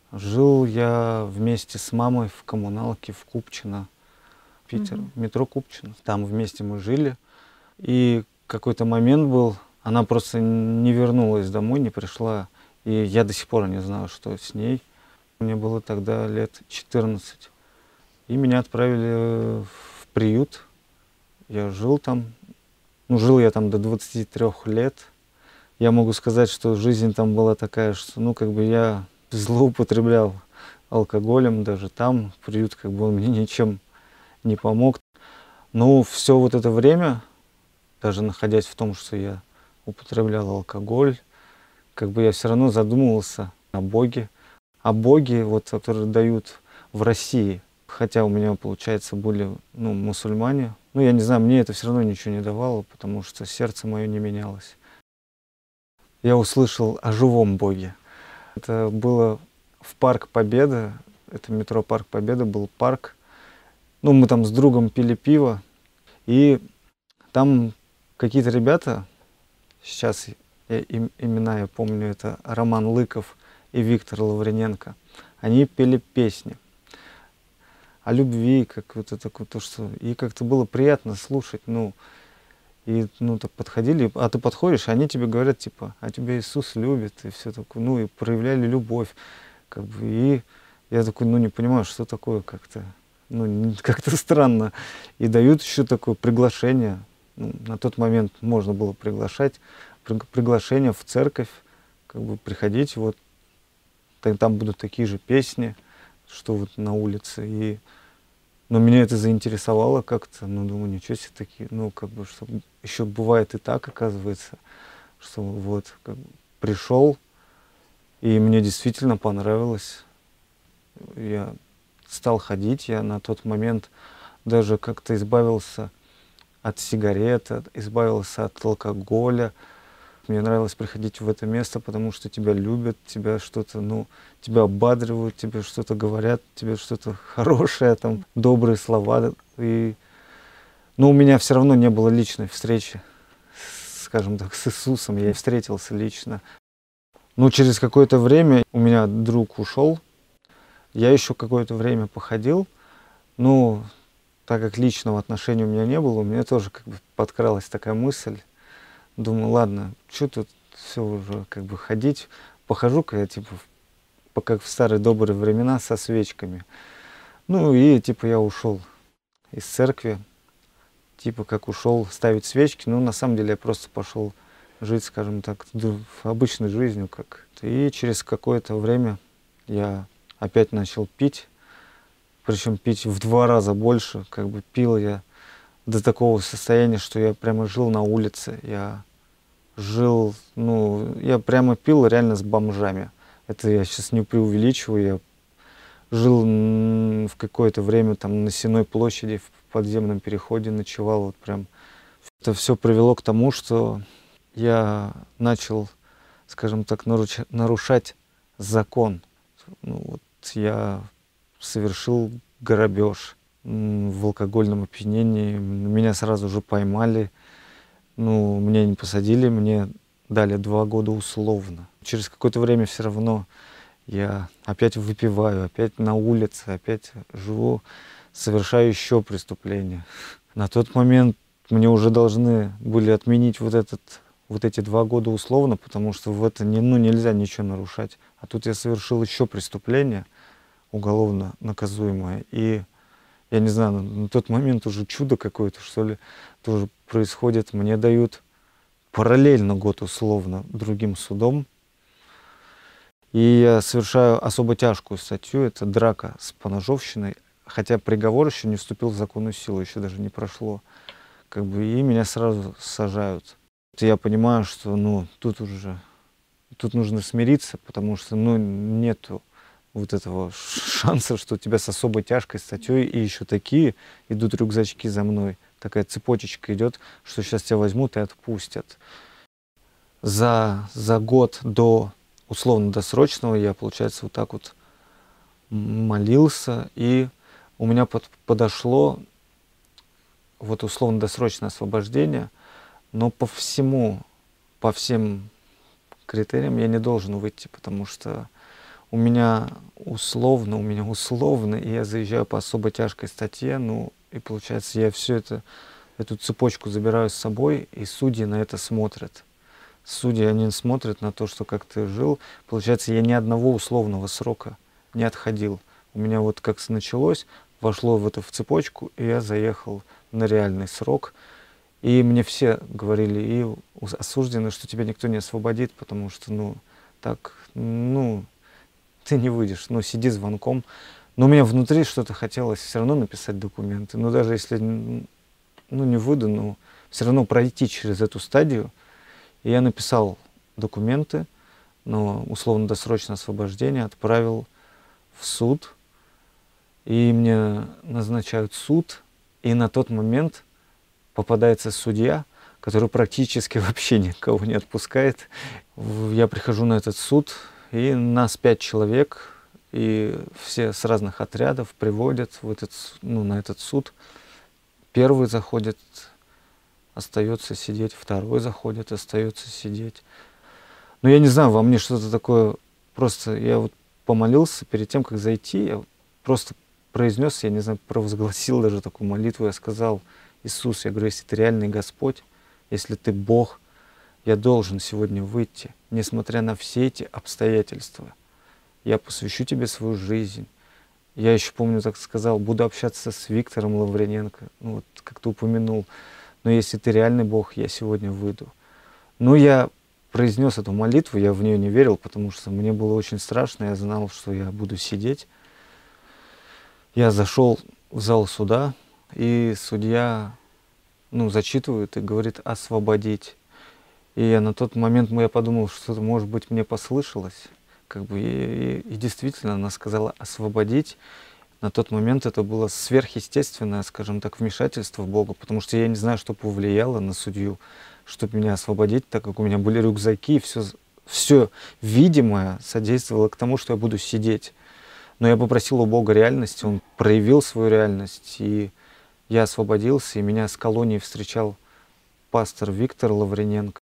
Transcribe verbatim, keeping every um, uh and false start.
Жил я вместе с мамой в коммуналке в Купчино, Питер, Мгм. метро Купчино. Там вместе мы жили. И какой-то момент был, она просто не вернулась домой, не пришла. И я до сих пор не знаю, что с ней. Мне было тогда лет четырнадцать. И меня отправили в приют. Я жил там. Ну, жил я там до двадцати трёх лет. Я могу сказать, что жизнь там была такая, что, ну, как бы я злоупотреблял алкоголем даже там. Приют, как бы, он мне ничем не помог. Но все вот это время, даже находясь в том, что я употреблял алкоголь, как бы я все равно задумывался о Боге. О Боге, вот, который дают в России. Хотя у меня, получается, были, ну, мусульмане. Ну, я не знаю, мне это все равно ничего не давало, потому что сердце мое не менялось. Я услышал о живом Боге. Это было в Парк Победы. Это метро Парк Победы, был парк. Ну, мы там с другом пили пиво. И там какие-то ребята, сейчас я им, имена я помню, это Роман Лыков и Виктор Лаврененко, они пели песни о любви, как вот это вот то, что... И как-то было приятно слушать, ну, и, ну, так подходили, а ты подходишь, они тебе говорят, типа, а тебя Иисус любит, и все такое, ну, и проявляли любовь, как бы, и я такой, ну, не понимаю, что такое как-то, ну, как-то странно, и дают еще такое приглашение, ну, на тот момент можно было приглашать, при, приглашение в церковь, как бы, приходите, вот, там, там будут такие же песни, что вот на улице, и но меня это заинтересовало как-то, ну, думаю, ничего себе такие, ну, как бы, что еще бывает и так, оказывается, что вот, как бы, пришел, и мне действительно понравилось. Я стал ходить, я на тот момент даже как-то избавился от сигарет, от- избавился от алкоголя. Мне нравилось приходить в это место, потому что тебя любят, тебя что-то, ну, тебя ободривают, тебе что-то говорят, тебе что-то хорошее, там, добрые слова. И... Но у меня все равно не было личной встречи, скажем так, с Иисусом. Я и встретился лично. Но через какое-то время у меня друг ушел. Я еще какое-то время походил. Ну, так как личного отношения у меня не было, у меня тоже как бы подкралась такая мысль. Думаю, ладно, что тут все уже как бы ходить. Похожу-ка я, типа, в- как в старые добрые времена со свечками. Ну и типа я ушел из церкви, типа как ушел ставить свечки. Ну, на самом деле я просто пошел жить, скажем так, ду- обычной жизнью. Как. И через какое-то время я опять начал пить. Причем пить в два раза больше. Как бы пил я до такого состояния, что я прямо жил на улице. Я жил, ну, я прямо пил реально с бомжами. Это я сейчас не преувеличиваю. Я жил м, в какое-то время там на Сенной площади в подземном переходе ночевал. Вот прям. Это все привело к тому, что я начал, скажем так, наруч- нарушать закон. Ну, вот я совершил грабеж м, в алкогольном опьянении. Меня сразу же поймали. Ну, меня не посадили, мне дали два года условно. Через какое-то время все равно я опять выпиваю, опять на улице, опять живу, совершаю еще преступления. На тот момент мне уже должны были отменить вот, этот, вот эти два года условно, потому что в это не, ну, нельзя ничего нарушать. А тут я совершил еще преступление уголовно наказуемое. И я не знаю, на, на тот момент уже чудо какое-то, что ли, тоже происходит. Мне дают параллельно год условно другим судом. И я совершаю особо тяжкую статью, это драка с поножовщиной, хотя приговор еще не вступил в законную силу, еще даже не прошло. Как бы, и меня сразу сажают. Я понимаю, что, ну, тут уже, тут нужно смириться, потому что, ну, нету вот этого шанса, что тебя с особо тяжкой статьей, и еще такие идут рюкзачки за мной. Такая цепочечка идет, что сейчас тебя возьмут и отпустят. За, за год до условно-досрочного я, получается, вот так вот молился, и у меня под, подошло вот условно-досрочное освобождение, но по всему, по всем критериям я не должен выйти, потому что у меня условно, у меня условно, и я заезжаю по особо тяжкой статье, ну, и получается, я все это, эту цепочку забираю с собой, и судьи на это смотрят. Судьи, они смотрят на то, что как ты жил. Получается, я ни одного условного срока не отходил. У меня вот как началось, вошло в эту в цепочку, и я заехал на реальный срок. И мне все говорили, и осуждены, что тебя никто не освободит, потому что, ну, так, ну, ты не выйдешь, ну, сиди звонком. Но у меня внутри что-то хотелось все равно написать документы. Но даже если, ну, не выйду, ну, все равно пройти через эту стадию. И я написал документы, но условно-досрочное освобождение, отправил в суд. И мне назначают суд, и на тот момент попадается судья, который практически вообще никого не отпускает. Я прихожу на этот суд, и нас пять человек, и все с разных отрядов приводят в этот, ну, на этот суд. Первый заходит, остается сидеть, второй заходит, остается сидеть. Но я не знаю, во мне что-то такое, просто я вот помолился перед тем, как зайти, я просто произнес, я не знаю, провозгласил даже такую молитву, я сказал: Иисус, я говорю, если ты реальный Господь, если ты Бог, я должен сегодня выйти, несмотря на все эти обстоятельства. Я посвящу тебе свою жизнь. Я еще помню, так сказал, буду общаться с Виктором Лавриненко, ну вот как ты упомянул. Но если ты реальный Бог, я сегодня выйду. Ну, я произнес эту молитву, я в нее не верил, потому что мне было очень страшно, я знал, что я буду сидеть. Я зашел в зал суда, и судья, ну, зачитывает и говорит освободить. И я на тот момент я подумал, что это, может быть, мне послышалось. Как бы, и, и, и действительно, она сказала освободить. На тот момент это было сверхъестественное, скажем так, вмешательство в Бога, потому что я не знаю, что повлияло на судью, чтобы меня освободить, так как у меня были рюкзаки, все, все видимое содействовало к тому, что я буду сидеть. Но я попросил у Бога реальности, Он проявил свою реальность, и я освободился, и меня с колонией встречал пастор Виктор Лавриненко.